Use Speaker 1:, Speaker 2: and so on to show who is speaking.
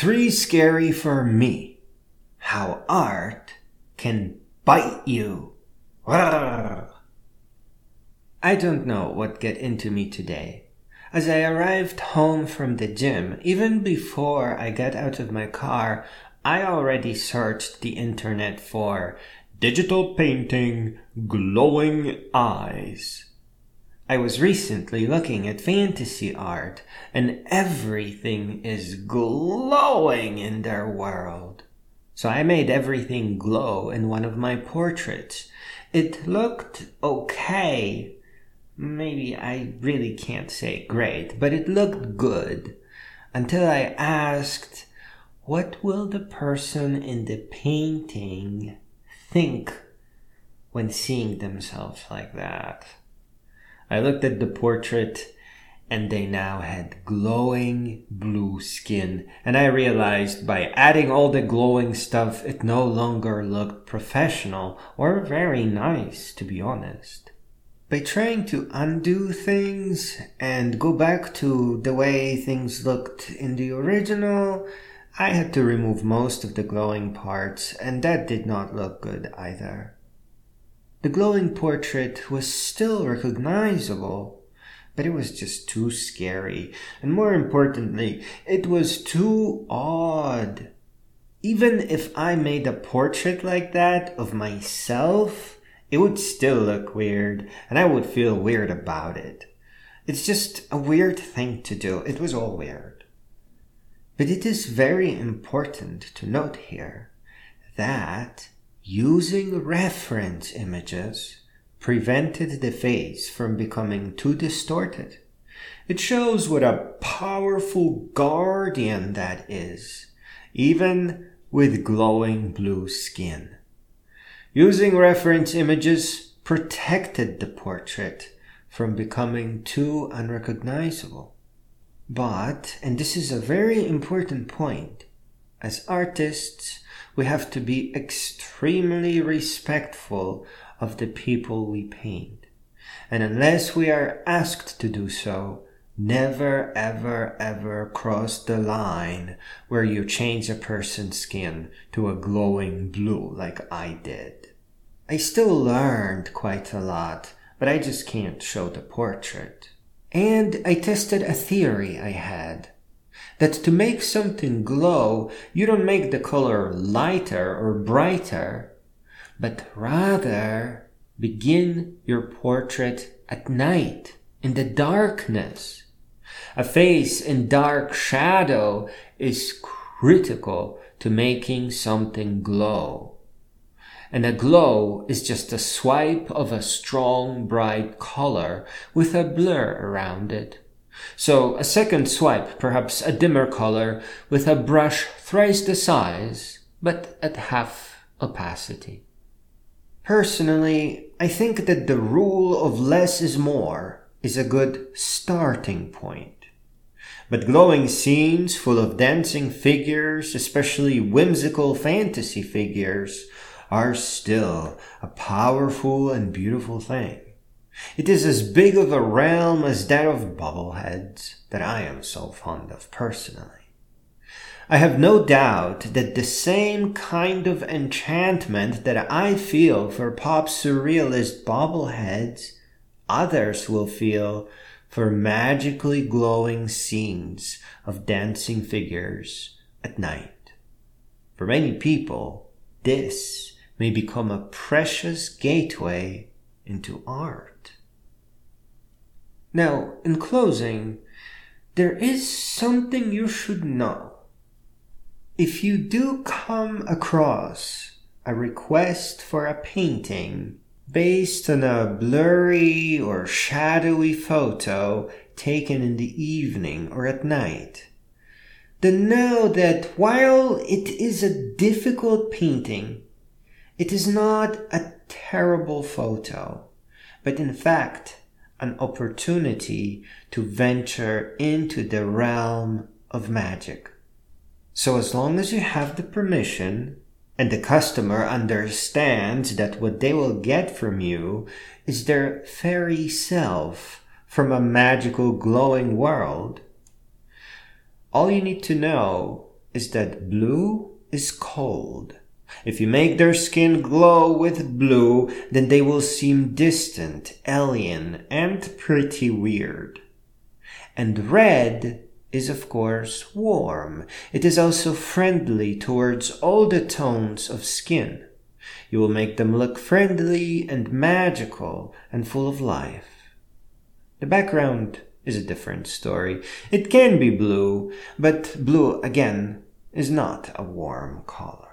Speaker 1: 3 scary for me. How art can bite you. I don't know what got into me today. As I arrived home from the gym, even before I got out of my car, I already searched the internet for digital painting, glowing eyes. I was recently looking at fantasy art, and everything is glowing in their world. So I made everything glow in one of my portraits. It looked okay. Maybe I really can't say great, but it looked good. Until I asked, what will the person in the painting think when seeing themselves like that? I looked at the portrait, and they now had glowing blue skin, and I realized by adding all the glowing stuff, it no longer looked professional or very nice, to be honest. By trying to undo things and go back to the way things looked in the original, I had to remove most of the glowing parts, and that did not look good either. The glowing portrait was still recognizable, but it was just too scary, and more importantly, it was too odd. Even if I made a portrait like that of myself, it would still look weird, and I would feel weird about it. It's just a weird thing to do. It was all weird. But it is very important to note here that using reference images prevented the face from becoming too distorted. It shows what a powerful guardian that is, even with glowing blue skin. Using reference images protected the portrait from becoming too unrecognizable. But, and this is a very important point, as artists, we have to be extremely respectful of the people we paint. And unless we are asked to do so, never, ever, ever cross the line where you change a person's skin to a glowing blue like I did. I still learned quite a lot, but I just can't show the portrait. And I tested a theory I had, that to make something glow, you don't make the color lighter or brighter, but rather begin your portrait at night, in the darkness. A face in dark shadow is critical to making something glow. And a glow is just a swipe of a strong, bright color with a blur around it. So a second swipe, perhaps a dimmer color with a brush thrice the size, but at half opacity. Personally, I think that the rule of less is more is a good starting point. But glowing scenes full of dancing figures, especially whimsical fantasy figures, are still a powerful and beautiful thing. It is as big of a realm as that of bobbleheads that I am so fond of personally. I have no doubt that the same kind of enchantment that I feel for pop surrealist bobbleheads, others will feel for magically glowing scenes of dancing figures at night. For many people, this may become a precious gateway into art. Now, in closing, there is something you should know. If you do come across a request for a painting based on a blurry or shadowy photo taken in the evening or at night, then know that while it is a difficult painting, it is not a terrible photo, but in fact, an opportunity to venture into the realm of magic. So as long as you have the permission and the customer understands that what they will get from you is their fairy self from a magical glowing world, all you need to know is that blue is cold. If you make their skin glow with blue, then they will seem distant, alien, and pretty weird. And red is, of course, warm. It is also friendly towards all the tones of skin. You will make them look friendly and magical and full of life. The background is a different story. It can be blue, but blue, again, is not a warm color.